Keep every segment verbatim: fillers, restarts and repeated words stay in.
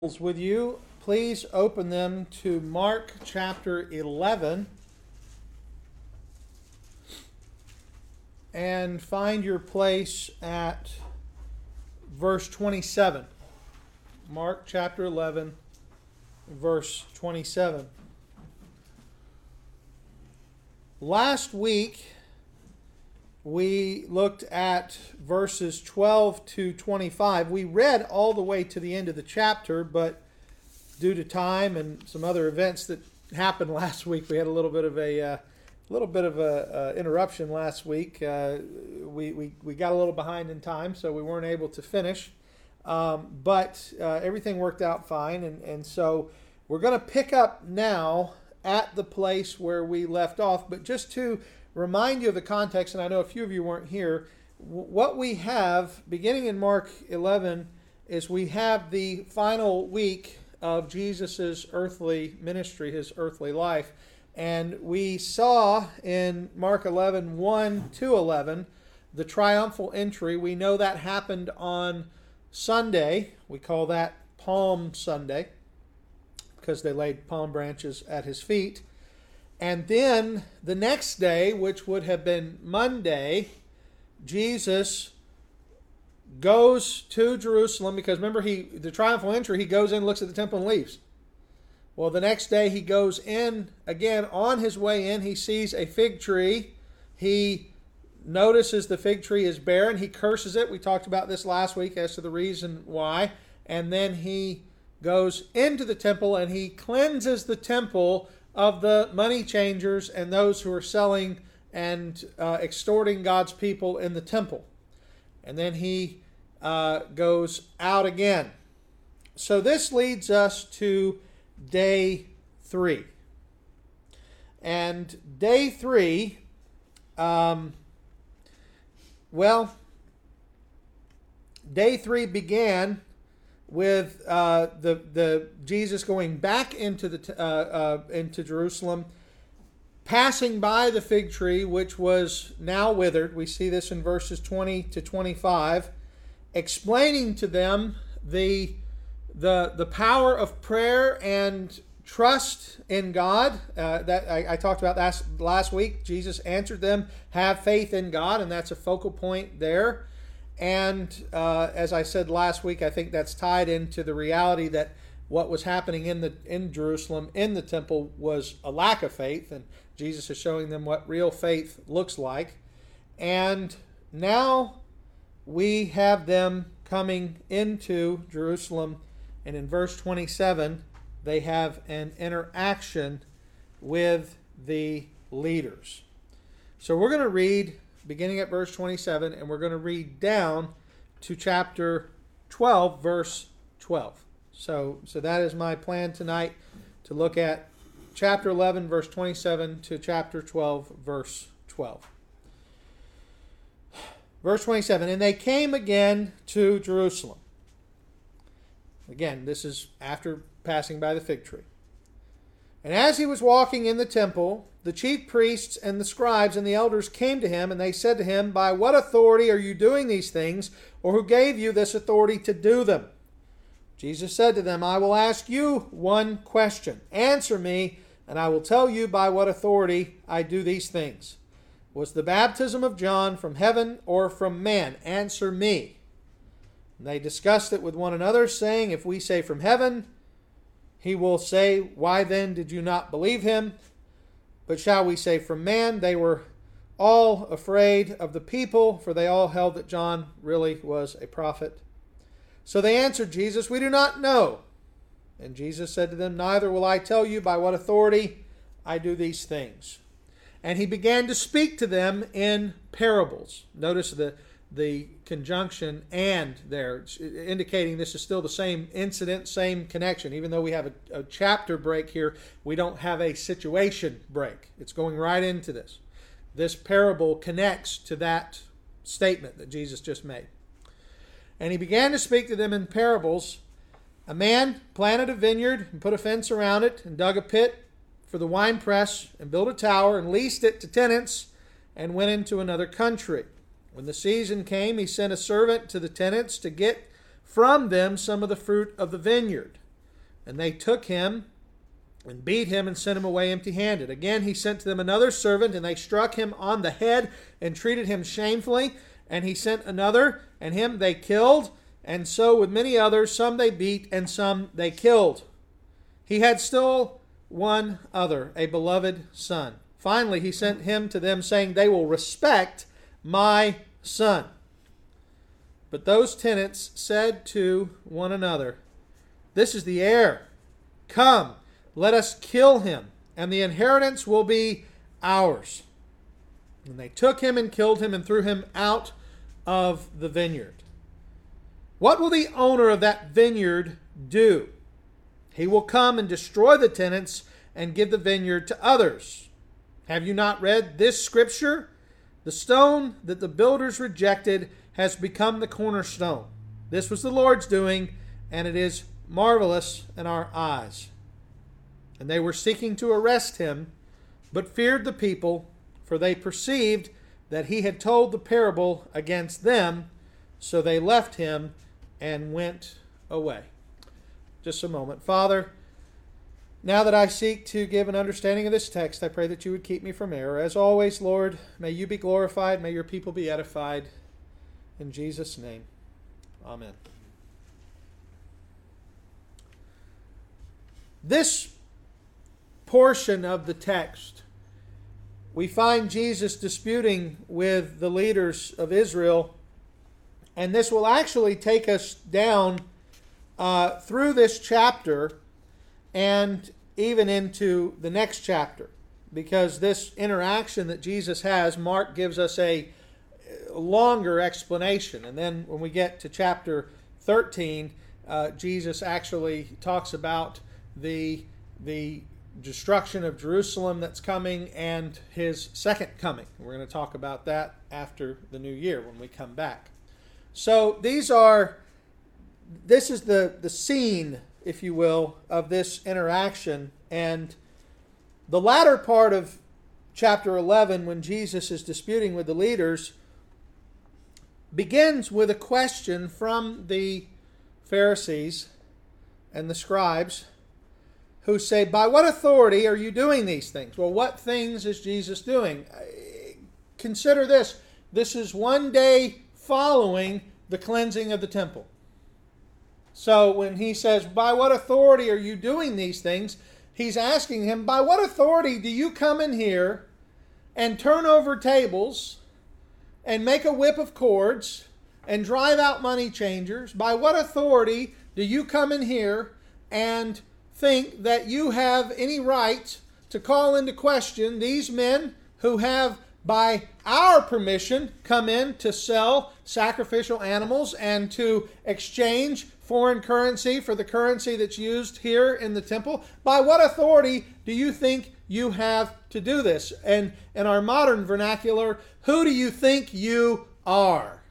With you, please open them to Mark chapter eleven and find your place at verse twenty-seven. Mark chapter eleven, verse twenty-seven. Last week, we looked at verses twelve to twenty-five. We read all the way to the end of the chapter, but due to time and some other events that happened last week, we had a little bit of a uh, little bit of a uh, interruption last week. Uh, we, we we got a little behind in time, so we weren't able to finish. Um, but uh, everything worked out fine, and and so we're going to pick up now at the place where we left off. But just to remind you of the context, and I know a few of you weren't here, what we have beginning in Mark eleven is we have the final week of Jesus' earthly ministry, his earthly life. And we saw in Mark eleven, one to eleven, the triumphal entry. We know that happened on Sunday. We call that Palm Sunday because they laid palm branches at his feet. And then the next day, which would have been Monday, Jesus goes to Jerusalem because remember, he the triumphal entry, he goes in, looks at the temple, and leaves. Well, the next day he goes in again. On his way in, he sees a fig tree. He notices the fig tree is barren. He curses it. We talked about this last week as to the reason why. And then he goes into the temple and he cleanses the temple of the money changers and those who are selling and uh, extorting God's people in the temple. And then he uh, goes out again. So this leads us to day three. And day three, um, well, day three began with uh, the the Jesus going back into the uh, uh, into Jerusalem, passing by the fig tree, which was now withered. We see this in verses twenty to twenty-five, explaining to them the the the power of prayer and trust in God. Uh, that I, I talked about that last week. Jesus answered them, "Have faith in God," and that's a focal point there. And uh, as I said last week, I think that's tied into the reality that what was happening in the in Jerusalem, in the temple, was a lack of faith. And Jesus is showing them what real faith looks like. And now we have them coming into Jerusalem. And in verse twenty-seven, they have an interaction with the leaders. So we're going to read beginning at verse twenty-seven, and we're going to read down to chapter twelve, verse twelve. So, so that is my plan tonight, to look at chapter eleven, verse twenty-seven, to chapter twelve, verse twelve. Verse twenty-seven, and they came again to Jerusalem. Again, this is after passing by the fig tree. And as he was walking in the temple, the chief priests and the scribes and the elders came to him, and they said to him, "By what authority are you doing these things, or who gave you this authority to do them?" Jesus said to them, "I will ask you one question. Answer me, and I will tell you by what authority I do these things. Was the baptism of John from heaven or from man? Answer me." And they discussed it with one another, saying, "If we say from heaven, he will say, 'Why then did you not believe him?' But shall we say from man?" They were all afraid of the people, for they all held that John really was a prophet. So they answered Jesus, "We do not know." And Jesus said to them, "Neither will I tell you by what authority I do these things." And he began to speak to them in parables. Notice the the conjunction "and" there, indicating this is still the same incident, same connection. Even though we have a, a chapter break here, we don't have a situation break. It's going right into this. This parable connects to that statement that Jesus just made. And he began to speak to them in parables. "A man planted a vineyard and put a fence around it and dug a pit for the winepress and built a tower and leased it to tenants and went into another country. When the season came, he sent a servant to the tenants to get from them some of the fruit of the vineyard. And they took him and beat him and sent him away empty-handed. Again he sent to them another servant, and they struck him on the head and treated him shamefully. And he sent another, and him they killed. And so with many others, some they beat, and some they killed. He had still one other, a beloved son. Finally, he sent him to them, saying, they will respect my son. But those tenants said to one another, this is the heir. Come, let us kill him, and the inheritance will be ours. And they took him and killed him and threw him out of the vineyard. What will the owner of that vineyard do? He will come and destroy the tenants and give the vineyard to others. Have you not read this scripture? The stone that the builders rejected has become the cornerstone. This was the Lord's doing, and it is marvelous in our eyes. And they were seeking to arrest him, but feared the people, for they perceived that he had told the parable against them, so they left him and went away. Just a moment. Father, now that I seek to give an understanding of this text, I pray that you would keep me from error. As always, Lord, may you be glorified, may your people be edified. In Jesus' name, amen. This portion of the text, we find Jesus disputing with the leaders of Israel, and this will actually take us down uh, through this chapter and even into the next chapter, because this interaction that Jesus has, Mark gives us a longer explanation, and then when we get to chapter thirteen, uh, Jesus actually talks about the the destruction of Jerusalem that's coming and his second coming. We're going to talk about that after the new year when we come back. So these are, this is the, the scene, if you will, of this interaction. And the latter part of chapter eleven, when Jesus is disputing with the leaders, begins with a question from the Pharisees and the scribes, who say, by what authority are you doing these things? Well, what things is Jesus doing? Consider this. This is one day following the cleansing of the temple. So when he says, by what authority are you doing these things? He's asking him, by what authority do you come in here and turn over tables and make a whip of cords and drive out money changers? By what authority do you come in here and think that you have any right to call into question these men who have, by our permission, come in to sell sacrificial animals and to exchange foreign currency for the currency that's used here in the temple? By what authority do you think you have to do this? And in our modern vernacular, who do you think you are?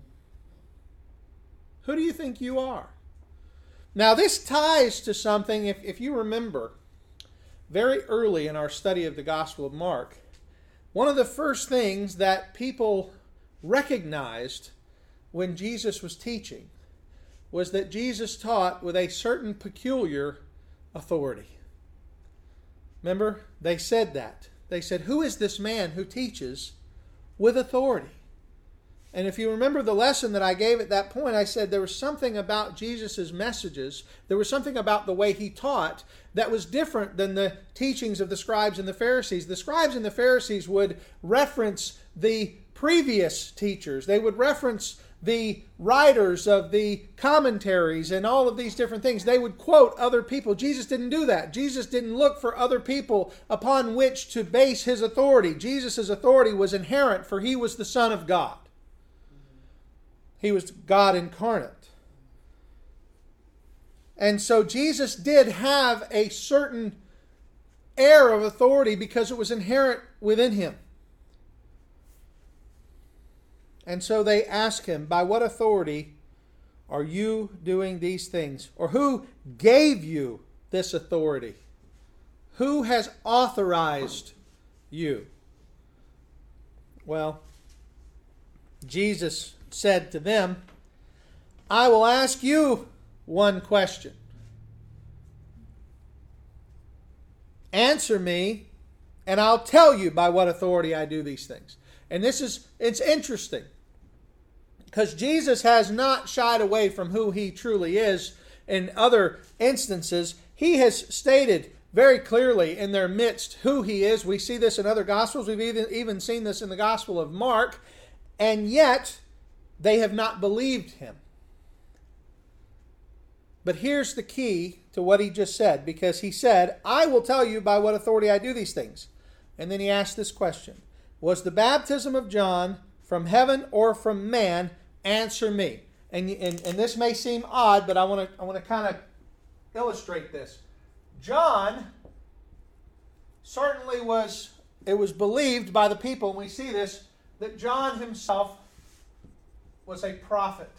Who do you think you are? Now, this ties to something, if, if you remember, very early in our study of the Gospel of Mark, one of the first things that people recognized when Jesus was teaching was that Jesus taught with a certain peculiar authority. Remember, they said that. They said, who is this man who teaches with authority? And if you remember the lesson that I gave at that point, I said there was something about Jesus' messages, there was something about the way he taught that was different than the teachings of the scribes and the Pharisees. The scribes and the Pharisees would reference the previous teachers. They would reference the writers of the commentaries and all of these different things. They would quote other people. Jesus didn't do that. Jesus didn't look for other people upon which to base his authority. Jesus' authority was inherent, for he was the Son of God. He was God incarnate. And so Jesus did have a certain air of authority because it was inherent within him. And so they ask him, by what authority are you doing these things? Or who gave you this authority? Who has authorized you? Well, Jesus said to them, I will ask you one question. answer me, and I'll tell you by what authority I do these things. And this is, it's interesting, because Jesus has not shied away from who he truly is in other instances. He has stated very clearly in their midst who he is. We see this in other Gospels. We've even, even seen this in the Gospel of Mark. And yet, they have not believed him. But here's the key to what he just said, because he said, I will tell you by what authority I do these things. And then he asked this question: was the baptism of John from heaven or from man? Answer me. And, and, and this may seem odd, but I want to I want to kind of illustrate this. John certainly was, it was believed by the people, and we see this, that John himself was a prophet.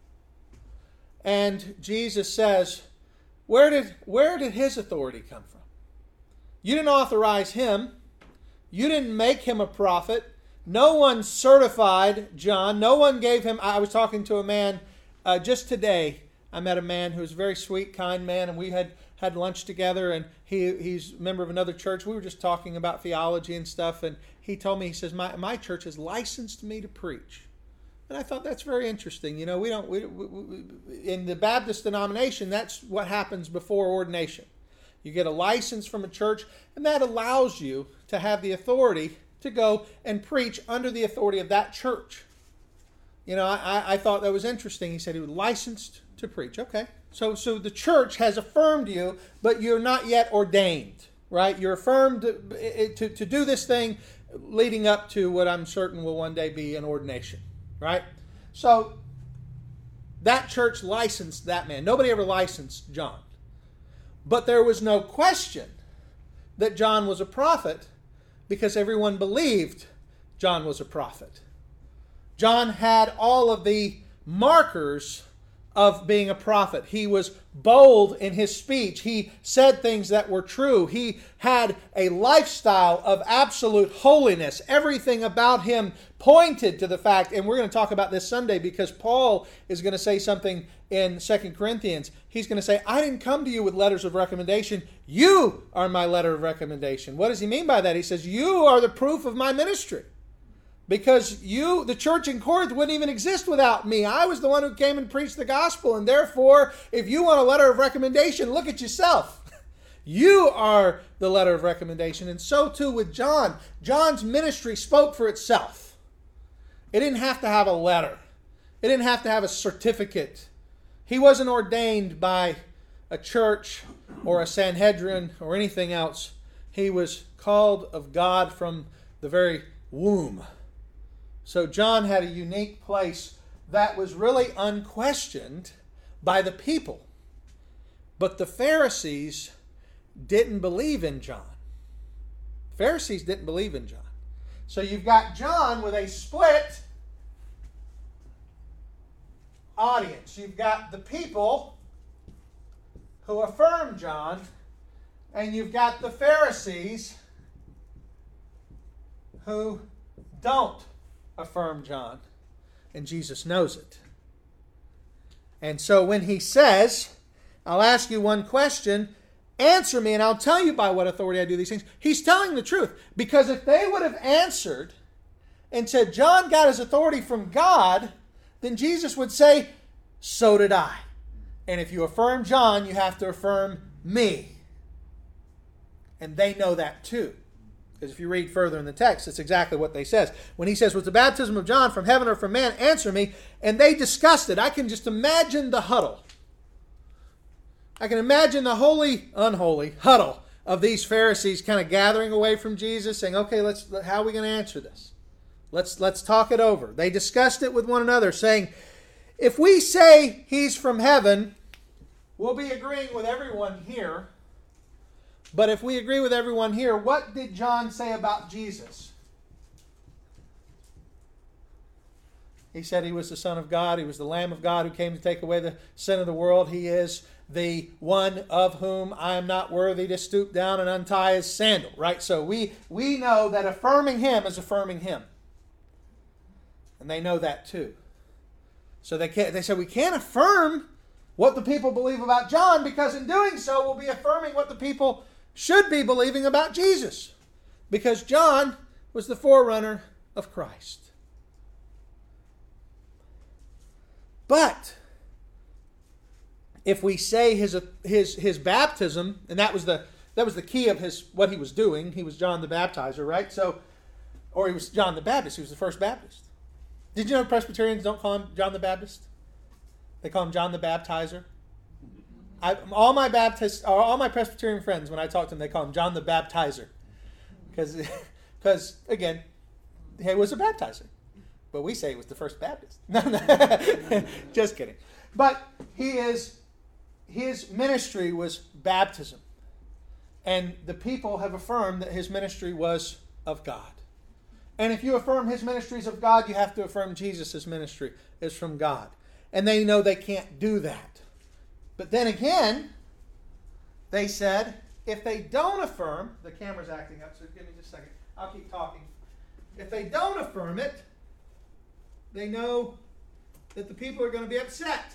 And Jesus says, where did, where did his authority come from? You didn't authorize him. You didn't make him a prophet. No one certified John. No one gave him... I was talking to a man uh, just today. I met a man who was a very sweet, kind man, and we had had lunch together, and he he's a member of another church. We were just talking about theology and stuff, and he told me, he says, my, my church has licensed me to preach. And I thought that's very interesting. You know, we don't... We, we, we, in the Baptist denomination, that's what happens before ordination. You get a license from a church, and that allows you to have the authority to go and preach under the authority of that church. You know, I, I thought that was interesting. He said he was licensed to preach. Okay. So, so the church has affirmed you, but you're not yet ordained, right? You're affirmed to, to, to do this thing leading up to what I'm certain will one day be an ordination, right? So that church licensed that man. Nobody ever licensed John. But there was no question that John was a prophet, because everyone believed John was a prophet. John had all of the markers of being a prophet. He was bold in his speech. He said things that were true. He had a lifestyle of absolute holiness. Everything about him pointed to the fact, and we're going to talk about this Sunday because Paul is going to say something in Second Corinthians. He's going to say, I didn't come to you with letters of recommendation. You are my letter of recommendation. What does he mean by that? He says, you are the proof of my ministry. Because you, the church in Corinth, wouldn't even exist without me. I was the one who came and preached the gospel. And therefore, if you want a letter of recommendation, look at yourself. You are the letter of recommendation. And so too with John. John's ministry spoke for itself. It didn't have to have a letter. It didn't have to have a certificate. He wasn't ordained by a church or a Sanhedrin or anything else. He was called of God from the very womb. So John had a unique place that was really unquestioned by the people. But the Pharisees didn't believe in John. Pharisees didn't believe in John. So you've got John with a split audience. You've got the people who affirm John, and you've got the Pharisees who don't affirm John, and Jesus knows it. And so when he says, I'll ask you one question, answer me and I'll tell you by what authority I do these things, he's telling the truth. Because if they would have answered and said, John got his authority from God, then Jesus would say, so did I. And if you affirm John, you have to affirm me. And they know that too. Because if you read further in the text, it's exactly what they says. When he says, was the baptism of John from heaven or from man? Answer me. And they discussed it. I can just imagine the huddle. I can imagine the holy, unholy huddle of these Pharisees kind of gathering away from Jesus, saying, okay, let's how are we going to answer this? Let's, let's talk it over. They discussed it with one another, saying, if we say he's from heaven, we'll be agreeing with everyone here. But if we agree with everyone here, what did John say about Jesus? He said he was the Son of God. He was the Lamb of God who came to take away the sin of the world. He is the one of whom I am not worthy to stoop down and untie his sandal. Right? So we, we know that affirming him is affirming him. And they know that too. So they can't, they said we can't affirm what the people believe about John, because in doing so we'll be affirming what the people should be believing about Jesus, because John was the forerunner of Christ. But if we say his his his baptism, and that was the that was the key of his what he was doing, he was John the Baptizer, right? So, or he was John the Baptist, he was the first Baptist. Did you know Presbyterians don't call him John the Baptist? They call him John the Baptizer. I, all my Baptist, or all my Presbyterian friends, when I talk to them, they call him John the Baptizer, because, because again, he was a baptizer, but we say he was the first Baptist. No, no, just kidding. But he is, his ministry was baptism, and the people have affirmed that his ministry was of God. And if you affirm his ministry is of God, you have to affirm Jesus' ministry is from God, and they know they can't do that. But then again, they said, if they don't affirm, the camera's acting up, so give me just a second. I'll keep talking. If they don't affirm it, they know that the people are going to be upset,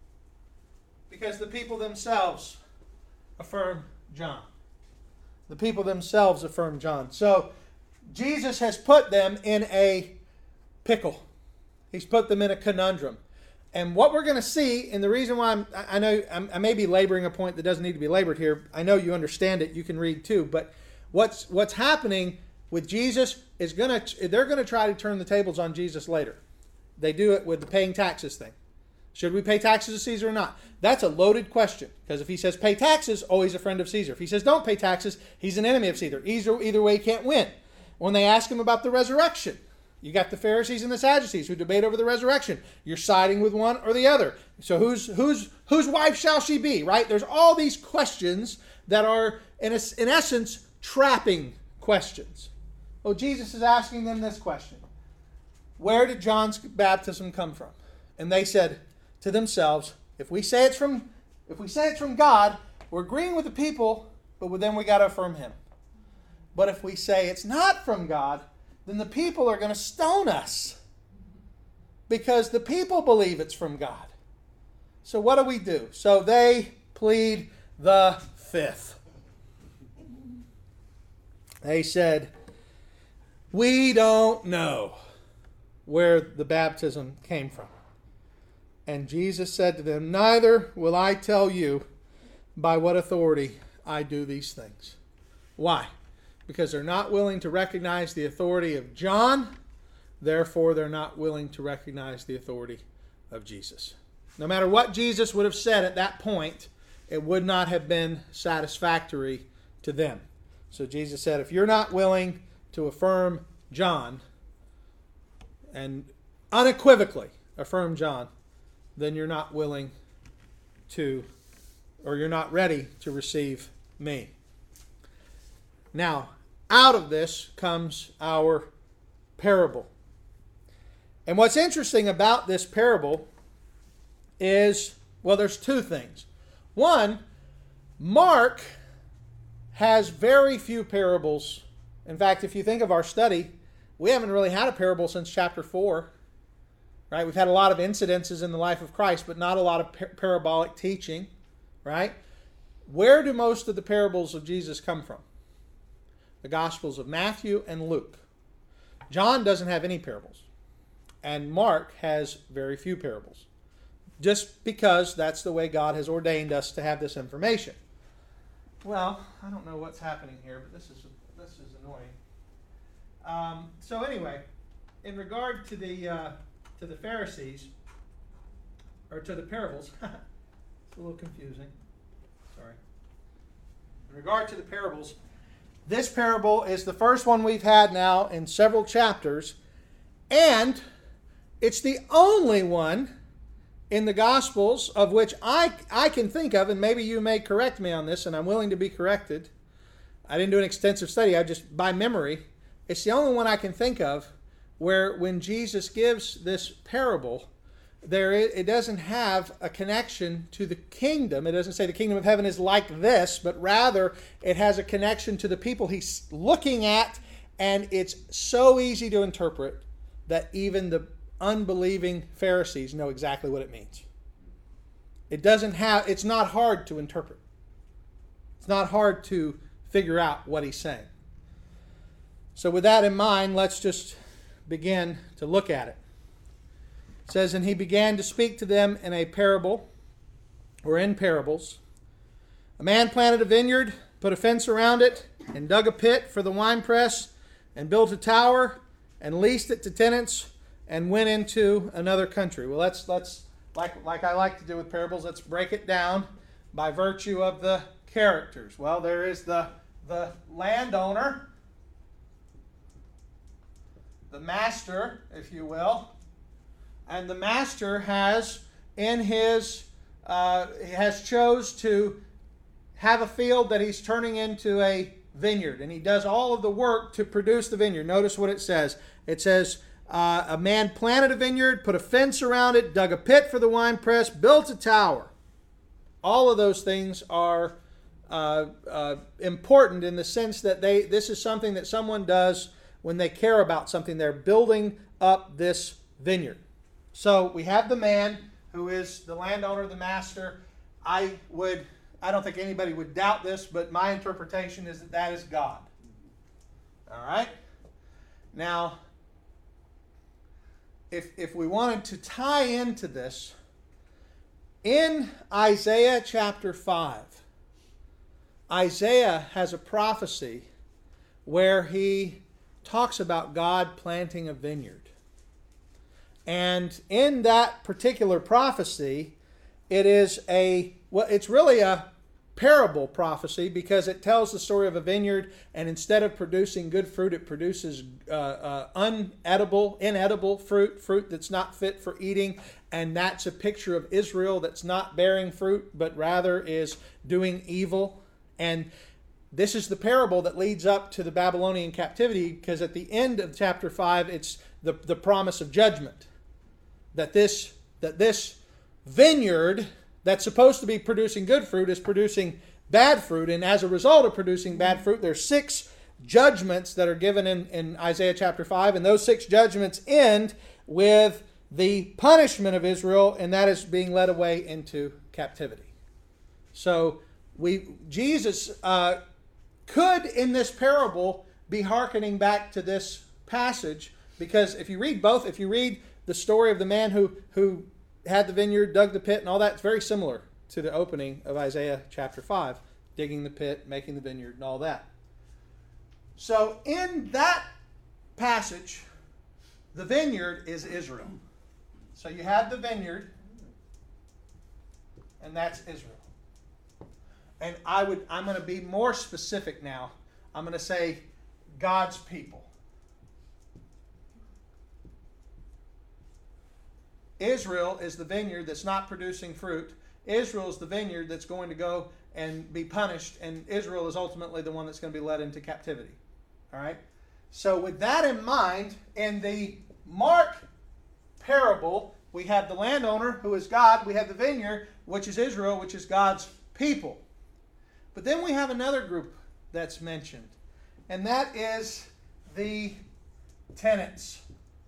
because the people themselves affirm John. The people themselves affirm John. So Jesus has put them in a pickle. He's put them in a conundrum. And what we're going to see, and the reason why I'm, I know I'm, I may be laboring a point that doesn't need to be labored here. I know you understand it. You can read too. But what's what's happening with Jesus is going to, they're going to try to turn the tables on Jesus later. They do it with the paying taxes thing. Should we pay taxes to Caesar or not? That's a loaded question. Because if he says pay taxes, oh, he's a friend of Caesar. If he says don't pay taxes, he's an enemy of Caesar. Either, either way, he can't win. When they ask him about the resurrection, you got the Pharisees and the Sadducees who debate over the resurrection. You're siding with one or the other. So whose whose whose wife shall she be, right? There's all these questions that are, in, a, in essence, trapping questions. Well, Jesus is asking them this question. Where did John's baptism come from? And they said to themselves, if we say it's from, if we say it's from God, we're agreeing with the people, but then we got to affirm him. But if we say it's not from God, then the people are going to stone us, because the people believe it's from God. So what do we do? So they plead the fifth. They said, we don't know where the baptism came from. And Jesus said to them, neither will I tell you by what authority I do these things. Why? Because they're not willing to recognize the authority of John, therefore they're not willing to recognize the authority of Jesus. No matter what Jesus would have said at that point, it would not have been satisfactory to them. So Jesus said, if you're not willing to affirm John, and unequivocally affirm John, then you're not willing to, or you're not ready to receive me. Now, out of this comes our parable. And what's interesting about this parable is, well, there's two things. One, Mark has very few parables. In fact, if you think of our study, we haven't really had a parable since chapter four. Right? We've had a lot of incidences in the life of Christ, but not a lot of par- parabolic teaching. Right? Where do most of the parables of Jesus come from? The Gospels of Matthew and Luke. John doesn't have any parables. And Mark has very few parables. Just because that's the way God has ordained us to have this information. Well, I don't know what's happening here, but this is this is annoying. Um, so anyway, in regard to the uh, to the Pharisees, or to the parables, it's a little confusing. Sorry. In regard to the parables, this parable is the first one we've had now in several chapters, and it's the only one in the Gospels of which I, I can think of, and maybe you may correct me on this, and I'm willing to be corrected. I didn't do an extensive study, I just, by memory, it's the only one I can think of where when Jesus gives this parable, there is, it doesn't have a connection to the kingdom. It doesn't say the kingdom of heaven is like this, but rather it has a connection to the people he's looking at, and it's so easy to interpret that even the unbelieving Pharisees know exactly what it means. It doesn't have, it's not hard to interpret. It's not hard to figure out what he's saying. So with that in mind, let's just begin to look at it. It says, and he began to speak to them in a parable, or in parables. A man planted a vineyard, put a fence around it, and dug a pit for the winepress, and built a tower, and leased it to tenants, and went into another country. Well, let's, let's like, like I like to do with parables, let's break it down by virtue of the characters. Well, there is the, the landowner, the master, if you will, and the master has in his uh, has chose to have a field that he's turning into a vineyard, and he does all of the work to produce the vineyard. Notice what it says. It says uh, a man planted a vineyard, put a fence around it, dug a pit for the winepress, built a tower. All of those things are uh, uh, important in the sense that they this is something that someone does when they care about something. They're building up this vineyard. So we have the man who is the landowner, the master. I would, I don't think anybody would doubt this, but my interpretation is that that is God. All right? Now, if, if we wanted to tie into this, in Isaiah chapter five, Isaiah has a prophecy where he talks about God planting a vineyard. And in that particular prophecy, it is a, well, it's really a parable prophecy because it tells the story of a vineyard, and instead of producing good fruit, it produces uh, uh, unedible, inedible fruit, fruit that's not fit for eating. And that's a picture of Israel that's not bearing fruit, but rather is doing evil. And this is the parable that leads up to the Babylonian captivity, because at the end of chapter five, it's the, the promise of judgment. That this, that this vineyard that's supposed to be producing good fruit is producing bad fruit. And as a result of producing bad fruit, there's six judgments that are given in, in Isaiah chapter five. And those six judgments end with the punishment of Israel, and that is being led away into captivity. So we Jesus uh, could, in this parable, be hearkening back to this passage, because if you read both, if you read the story of the man who, who had the vineyard, dug the pit, and all that, it's very similar to the opening of Isaiah chapter five, digging the pit, making the vineyard, and all that. So in that passage, the vineyard is Israel. So you have the vineyard, and that's Israel. And I would, I'm going to be more specific now. I'm going to say God's people. Israel is the vineyard that's not producing fruit. Israel is the vineyard that's going to go and be punished, and Israel is ultimately the one that's going to be led into captivity. All right? So with that in mind, in the Mark parable, we have the landowner, who is God. We have the vineyard, which is Israel, which is God's people. But then we have another group that's mentioned, and that is the tenants.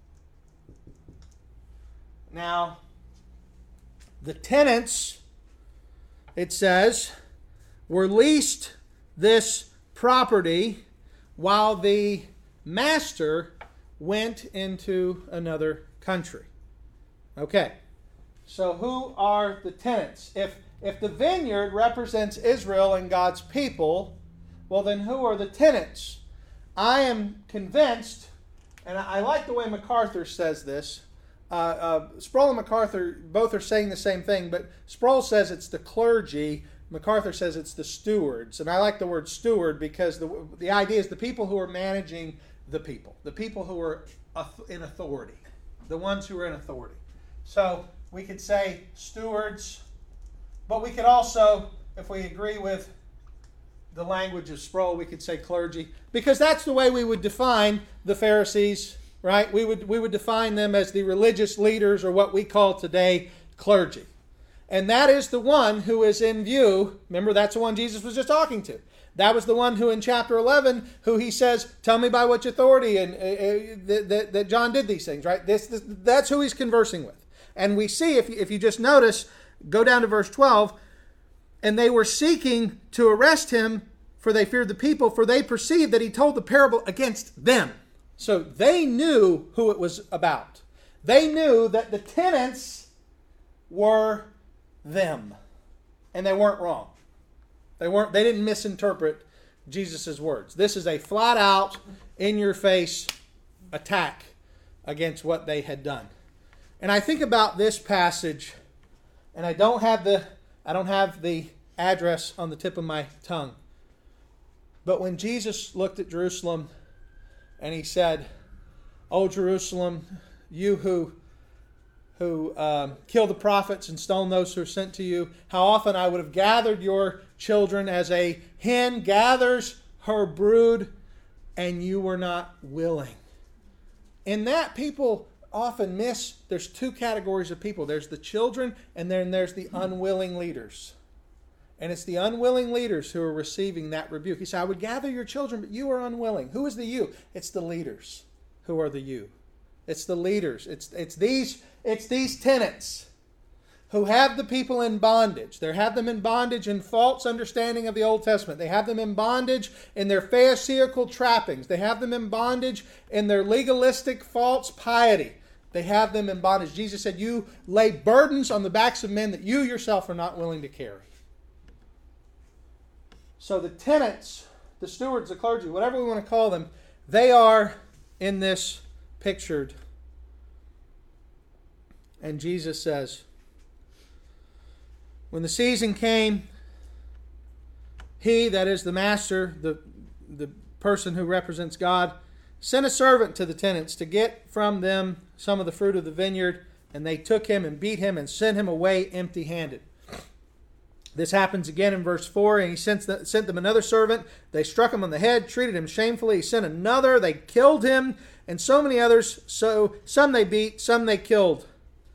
Now, the tenants, it says, were leased this property while the master went into another country. Okay, so who are the tenants? If, if the vineyard represents Israel and God's people, well then who are the tenants? I am convinced, and I like the way MacArthur says this. Uh, uh, Sproul and MacArthur both are saying the same thing, but Sproul says it's the clergy. MacArthur says it's the stewards. And I like the word steward because the, the idea is the people who are managing the people, the people who are in authority, the ones who are in authority. So we could say stewards, but we could also, if we agree with the language of Sproul, we could say clergy, because that's the way we would define the Pharisees. Right? We would we would define them as the religious leaders, or what we call today clergy. And that is the one who is in view. Remember, that's the one Jesus was just talking to. That was the one who in chapter eleven, who he says, tell me by which authority and uh, that, that, that John did these things, right? This, this That's who he's conversing with. And we see, if you, if you just notice, go down to verse twelve, and they were seeking to arrest him, for they feared the people, for they perceived that he told the parable against them. So they knew who it was about. They knew that the tenants were them. And they weren't wrong. They weren't. They didn't misinterpret Jesus' words. This is a flat out, in your face attack against what they had done. And I think about this passage, and I don't have the I don't have the address on the tip of my tongue. But when Jesus looked at Jerusalem and he said, "O Jerusalem, you who who um, kill the prophets and stone those who are sent to you, how often I would have gathered your children as a hen gathers her brood, and you were not willing." In that, people often miss, there's two categories of people. There's the children, and then there's the unwilling leaders. And it's the unwilling leaders who are receiving that rebuke. He said, "I would gather your children, but you are unwilling." Who is the you? It's the leaders who are the you. It's the leaders. It's it's these it's these tenants who have the people in bondage. They have them in bondage in false understanding of the Old Testament. They have them in bondage in their pharisaical trappings. They have them in bondage in their legalistic false piety. They have them in bondage. Jesus said, "You lay burdens on the backs of men that you yourself are not willing to carry." So the tenants, the stewards, the clergy, whatever we want to call them, they are in this pictured. And Jesus says, when the season came, he, that is the master, the, the person who represents God, sent a servant to the tenants to get from them some of the fruit of the vineyard, and they took him and beat him and sent him away empty-handed. This happens again in verse four, and he sent, the, sent them another servant. They struck him on the head, treated him shamefully. He sent another, they killed him, and so many others. So some they beat, some they killed.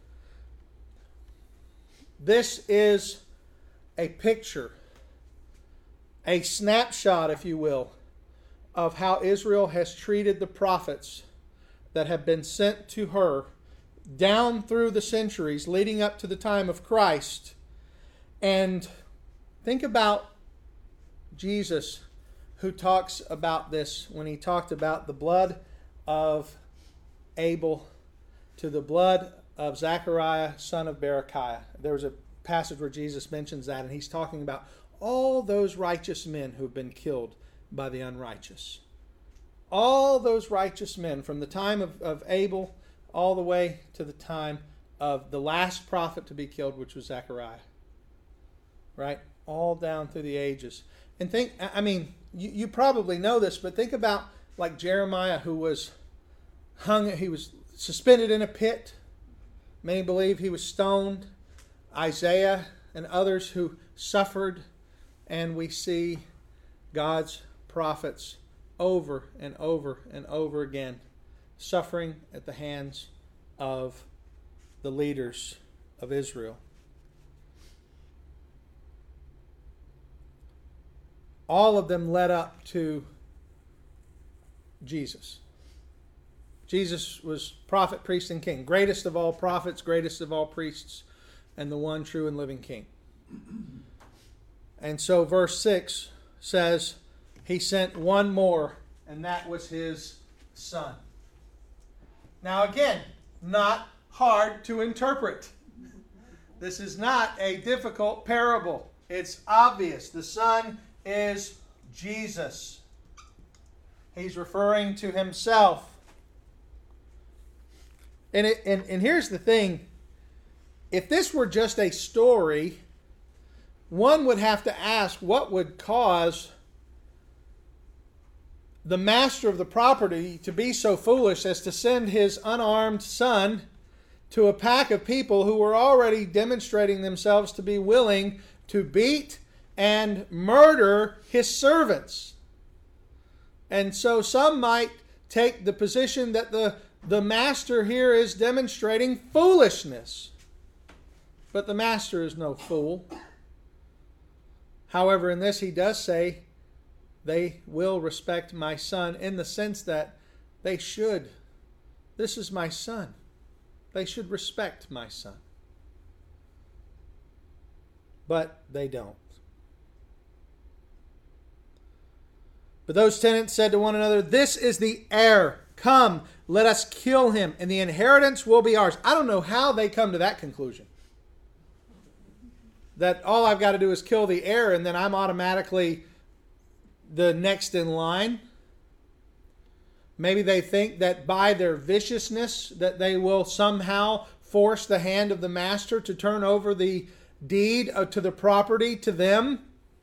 This is a picture, a snapshot, if you will, of how Israel has treated the prophets that have been sent to her down through the centuries leading up to the time of Christ. And think about Jesus, who talks about this when he talked about the blood of Abel to the blood of Zechariah, son of Berechiah. There was a passage where Jesus mentions that, and he's talking about all those righteous men who have been killed by the unrighteous. All those righteous men from the time of, of Abel all the way to the time of the last prophet to be killed, which was Zechariah. Right? All down through the ages. And think, I mean, you, you probably know this, but think about like Jeremiah, who was hung, he was suspended in a pit. Many believe he was stoned. Isaiah and others who suffered. And we see God's prophets over and over and over again suffering at the hands of the leaders of Israel. All of them led up to Jesus. Jesus was prophet, priest, and king. Greatest of all prophets, greatest of all priests, and the one true and living king. And so verse six says, he sent one more, and that was his son. Now again, not hard to interpret. This is not a difficult parable. It's obvious. The son is Jesus. He's referring to himself. And, it, and, and here's the thing. If this were just a story, one would have to ask what would cause the master of the property to be so foolish as to send his unarmed son to a pack of people who were already demonstrating themselves to be willing to beat and murder his servants. And so some might take the position that the, the master here is demonstrating foolishness. But the master is no fool. However, in this he does say, they will respect my son, in the sense that they should. This is my son. They should respect my son. But they don't. But those tenants said to one another, "This is the heir. Come, let us kill him, and the inheritance will be ours." I don't know how they come to that conclusion. That all I've got to do is kill the heir, and then I'm automatically the next in line. Maybe they think that by their viciousness that they will somehow force the hand of the master to turn over the deed to the property to them.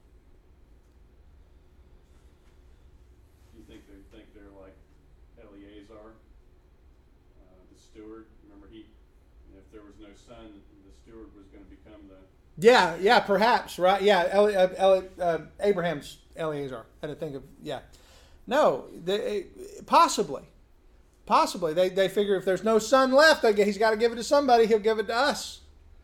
You think they think they're like Eleazar, uh, the steward? Remember, he, if there was no son, the steward was going to become the. Yeah, yeah, perhaps, right? Yeah, Eli, uh, Eli, uh, Abraham's Eleazar. I had to think of, yeah. No, they, possibly. Possibly. They, they figure if there's no son left, they, he's got to give it to somebody. He'll give it to us.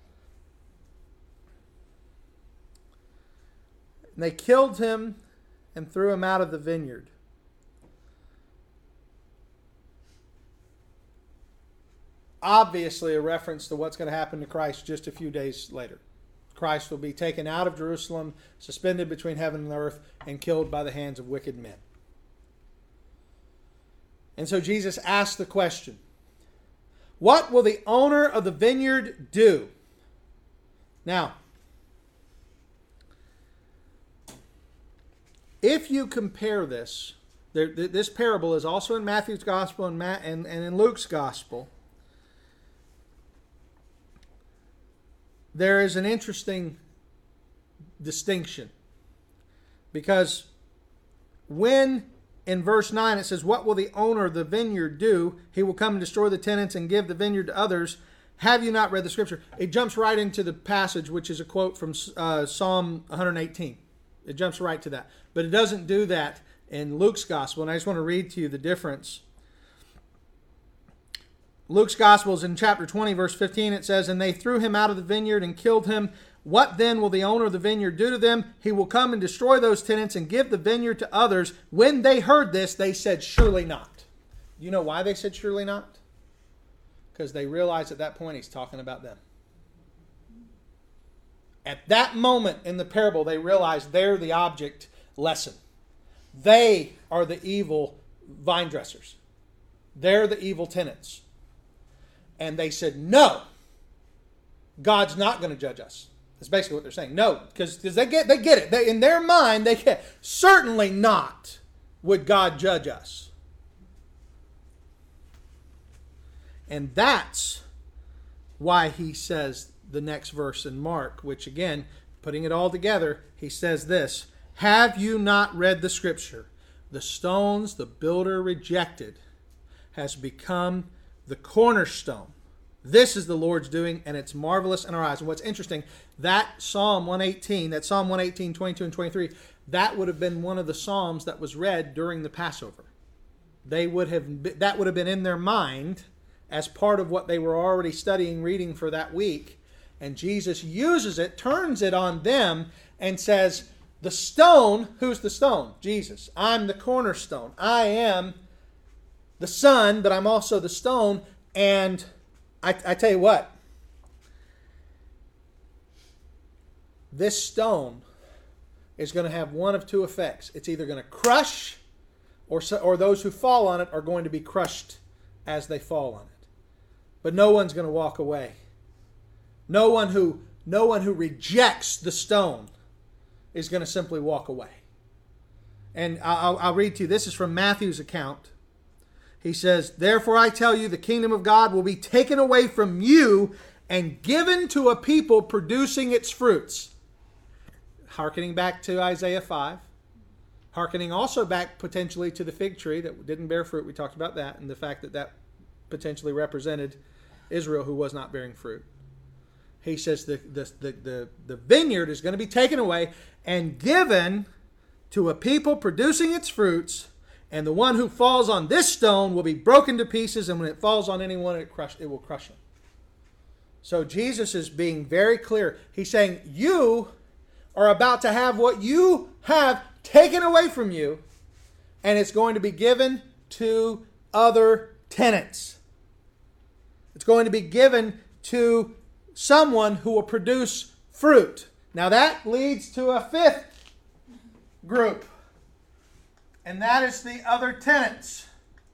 And they killed him and threw him out of the vineyard. Obviously a reference to what's going to happen to Christ just a few days later. Christ will be taken out of Jerusalem, suspended between heaven and earth, and killed by the hands of wicked men. And so Jesus asked the question, what will the owner of the vineyard do? Now, if you compare this, there, this parable is also in Matthew's Gospel and, Ma- and, and in Luke's Gospel. There is an interesting distinction. Because when in verse nine it says, what will the owner of the vineyard do? He will come and destroy the tenants and give the vineyard to others. Have you not read the scripture? It jumps right into the passage, which is a quote from uh, Psalm one eighteen. It jumps right to that. But it doesn't do that in Luke's Gospel. And I just want to read to you the difference. Luke's Gospel is in chapter twenty, verse fifteen. It says, and they threw him out of the vineyard and killed him. What then will the owner of the vineyard do to them? He will come and destroy those tenants and give the vineyard to others. When they heard this, they said, surely not. You know why they said surely not? Because they realized at that point he's talking about them. At that moment in the parable, they realized they're the object lesson. They are the evil vine dressers. They're the evil tenants. And they said, no, God's not going to judge us. That's basically what they're saying. No, because they get they get it. They, in their mind, they get, certainly not would God judge us. And that's why he says the next verse in Mark, which again, putting it all together, he says this, have you not read the scripture? The stones the builder rejected has become the cornerstone. This is the Lord's doing, and it's marvelous in our eyes. And what's interesting, that Psalm one eighteen, that Psalm one eighteen, twenty-two and twenty-three, that would have been one of the Psalms that was read during the Passover. They would have that would have been in their mind as part of what they were already studying, reading for that week. And Jesus uses it, turns it on them, and says, the stone, who's the stone? Jesus. I'm the cornerstone. I am the son, but I'm also the stone. And I, I tell you what, this stone is going to have one of two effects. It's either going to crush, or, so, or those who fall on it are going to be crushed as they fall on it. But no one's going to walk away. No one who, no one who rejects the stone is going to simply walk away. And I'll, I'll read to you. This is from Matthew's account. He says, therefore I tell you, the kingdom of God will be taken away from you and given to a people producing its fruits. Hearkening back to Isaiah five. Hearkening also back potentially to the fig tree that didn't bear fruit. We talked about that and the fact that that potentially represented Israel who was not bearing fruit. He says the, the, the, the, the vineyard is going to be taken away and given to a people producing its fruits. And the one who falls on this stone will be broken to pieces, and when it falls on anyone, it, crush, it will crush him. So Jesus is being very clear. He's saying, you are about to have what you have taken away from you, and it's going to be given to other tenants. It's going to be given to someone who will produce fruit. Now that leads to a fifth group. And that is the other tenants.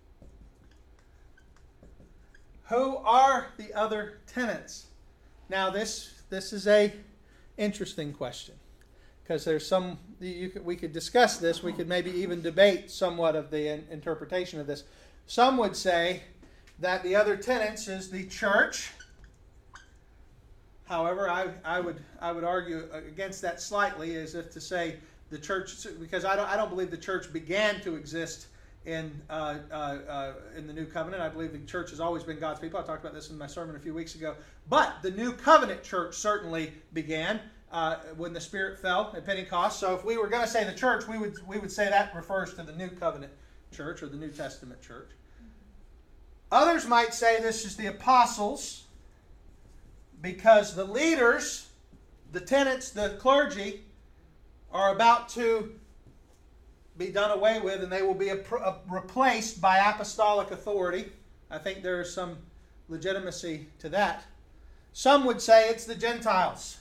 Who are the other tenants? Now this this is a interesting question, because there's some you could, we could discuss this. We could maybe even debate somewhat of the in, interpretation of this. Some would say that the other tenants is the church. However, I, I would I would argue against that slightly, as if to say the church, because I don't I don't believe the church began to exist in uh, uh, uh, in the New Covenant. I believe the church has always been God's people. I talked about this in my sermon a few weeks ago. But the New Covenant church certainly began uh, when the Spirit fell at Pentecost. So if we were going to say the church, we would we would say that refers to the New Covenant church or the New Testament church. Others might say this is the apostles, because the leaders, the tenants, the clergy, are about to be done away with, and they will be a, a, replaced by apostolic authority. I think there is some legitimacy to that. Some would say it's the Gentiles.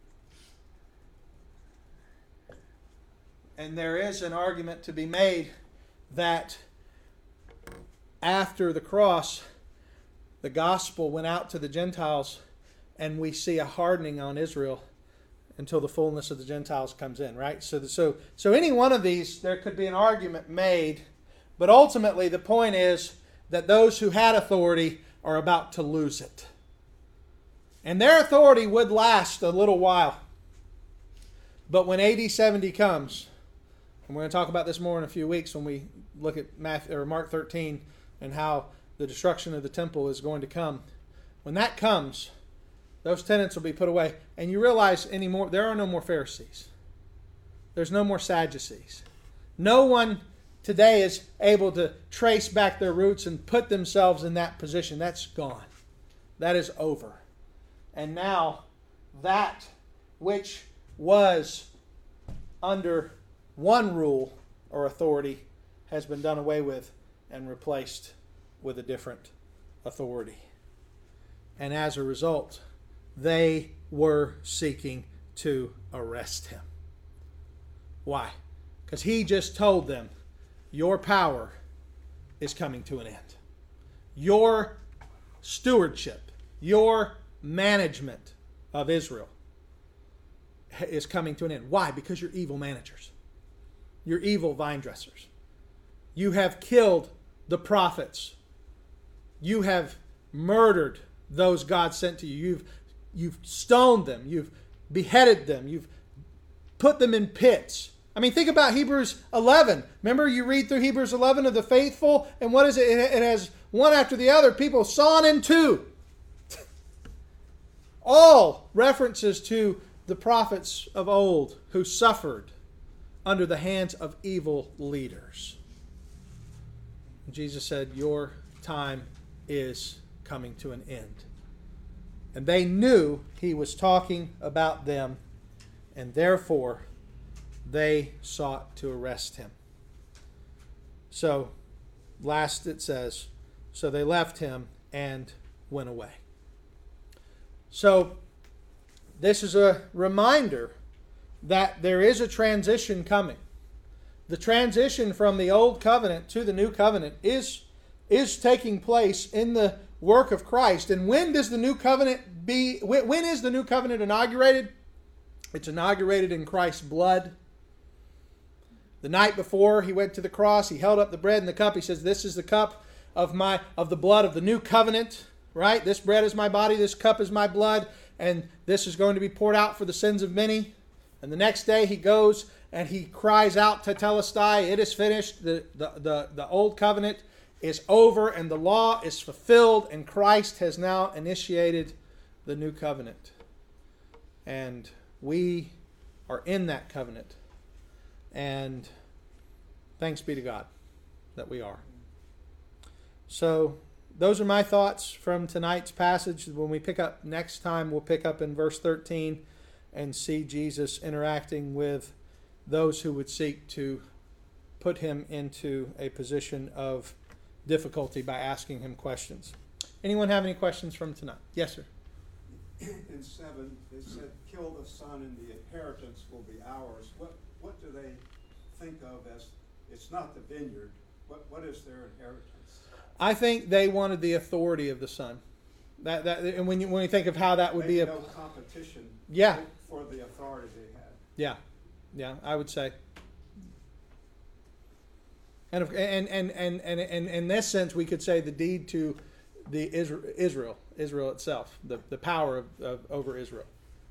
And there is an argument to be made that after the cross, the gospel went out to the Gentiles, and we see a hardening on Israel until the fullness of the Gentiles comes in, right? So, the, so, so any one of these, there could be an argument made, but ultimately the point is that those who had authority are about to lose it. And their authority would last a little while. But when A D seventy comes, and we're going to talk about this more in a few weeks when we look at Matthew, or Mark thirteen and how the destruction of the temple is going to come. When that comes, those tenants will be put away. And you realize anymore, there are no more Pharisees. There's no more Sadducees. No one today is able to trace back their roots and put themselves in that position. That's gone. That is over. And now, that which was under one rule or authority has been done away with and replaced with a different authority. And as a result, they were seeking to arrest him. Why? Because he just told them, your power is coming to an end. Your stewardship, your management of Israel is coming to an end. Why? Because you're evil managers. You're evil vine dressers. You have killed the prophets. You have murdered those God sent to you. You've You've stoned them. You've beheaded them. You've put them in pits. I mean, think about Hebrews eleven. Remember, you read through Hebrews eleven of the faithful, and what is it? It has one after the other, people sawn in two. All references to the prophets of old who suffered under the hands of evil leaders. Jesus said, your time is coming to an end. And they knew he was talking about them, and therefore they sought to arrest him. So, last it says, so they left him and went away. So, this is a reminder that there is a transition coming. The transition from the old covenant to the new covenant is, is taking place in the work of Christ. And when does the new covenant be, when is the new covenant inaugurated? It's inaugurated in Christ's blood. The night before he went to the cross, he held up the bread and the cup. He says, this is the cup of my of the blood of the new covenant, right? This bread is my body, this cup is my blood, and this is going to be poured out for the sins of many. And the next day he goes and he cries out, Tetelestai, it is finished. The, the, the, the old covenant is over and the law is fulfilled, and Christ has now initiated the new covenant. And we are in that covenant. And thanks be to God that we are. So those are my thoughts from tonight's passage. When we pick up next time, we'll pick up in verse thirteen and see Jesus interacting with those who would seek to put him into a position of difficulty by asking him questions. Anyone have any questions from tonight? Yes, sir. In seven, it said, kill the son and the inheritance will be ours. What what do they think of as it's not the vineyard, what, what is their inheritance? I think they wanted the authority of the Son. That that and when you when you think of how that would Maybe be a no competition yeah for the authority they had. yeah yeah I would say. And if, and, and, and, and, and in this sense, we could say the deed to the Israel, Israel, Israel itself, the, the power of, of over Israel.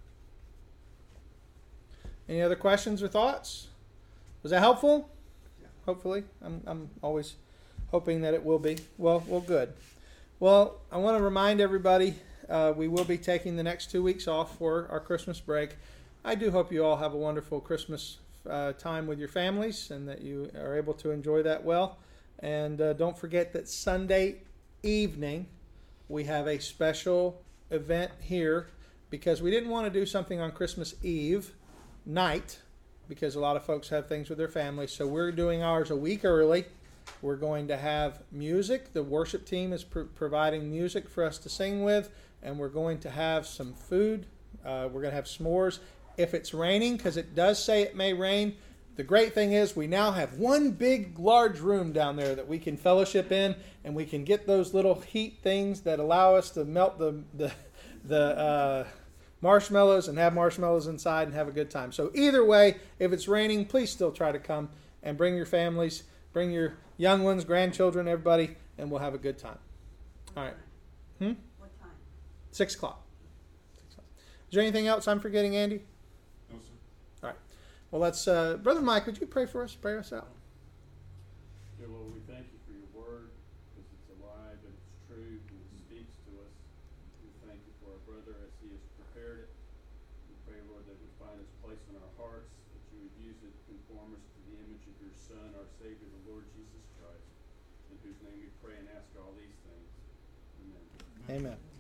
Any other questions or thoughts? Was that helpful? Yeah. Hopefully, I'm I'm always hoping that it will be. Well, well, good. Well, I want to remind everybody uh, we will be taking the next two weeks off for our Christmas break. I do hope you all have a wonderful Christmas Uh, time with your families and that you are able to enjoy that well. And uh, don't forget that Sunday evening we have a special event here because we didn't want to do something on Christmas Eve night because a lot of folks have things with their families. So we're doing ours a week early. We're going to have music. The worship team is pr- providing music for us to sing with, and we're going to have some food. Uh, we're going to have s'mores. If it's raining, because it does say it may rain, the great thing is we now have one big, large room down there that we can fellowship in, and we can get those little heat things that allow us to melt the the, the uh, marshmallows and have marshmallows inside and have a good time. So either way, if it's raining, please still try to come and bring your families, bring your young ones, grandchildren, everybody, and we'll have a good time. All right. Hmm? What time? Six o'clock. Six o'clock. Is there anything else I'm forgetting, Andy? No, sir. All right. Well, let's, uh, Brother Mike, would you pray for us? Pray us out. Dear Lord, we thank you for your word because it's alive and it's true and it speaks to us. We thank you for our brother as he has prepared it. We pray, Lord, that it would find its place in our hearts, that you would use it to conform us to the image of your Son, our Savior, the Lord Jesus Christ, in whose name we pray and ask all these things. Amen. Amen.